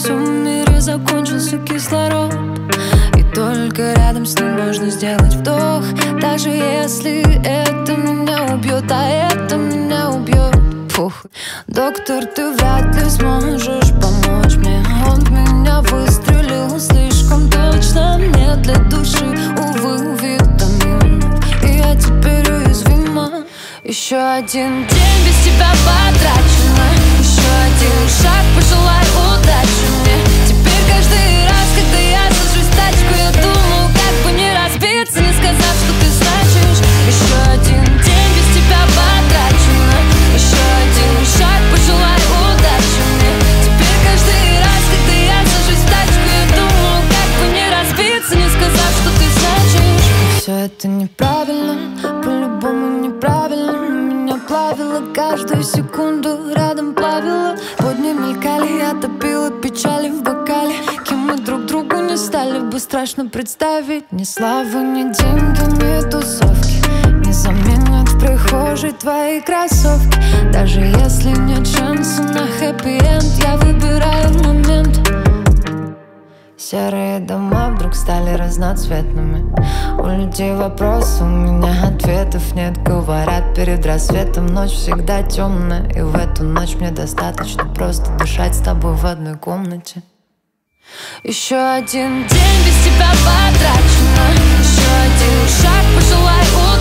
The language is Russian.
всем мире закончился кислород, и только рядом с ним можно сделать вдох. Даже если это меня убьет, а это меня убьет. Фух. Доктор, ты вряд ли сможешь помочь мне. Он в меня выстрелил слишком точно. Мне для души, увы, витаминов, и я теперь уязвима. Еще один день без тебя потрачено. Еще один шаг, пожелай удачи мне. Теперь каждый раз, когда я сажусь в тачку, я думаю, как бы не разбиться, не сказав, что ты значишь. Еще один день без тебя потрачено. Еще один шаг, пожелай удачи мне. Теперь каждый раз, когда я сажусь в тачку, я думаю, как бы не разбиться, не сказав, что ты значишь. И все это неправильно, по-любому неправильно. Меня плавило каждую секунду, рядом плавило. Подни мелькали, я топила печали в бокале. Кем мы друг другу не стали бы, страшно представить. Ни славы, ни деньги, ни тусовки не заменят в прихожей твои кроссовки. Даже если нет шанса на хэппи-энд, я выбираю момент. Серые дома вдруг стали разноцветными. У людей вопросы, у меня ответов нет. Говорят, перед рассветом ночь всегда темная, и в эту ночь мне достаточно просто дышать с тобой в одной комнате. Еще один день без тебя потрачено. Еще один шаг, пожелай удачи.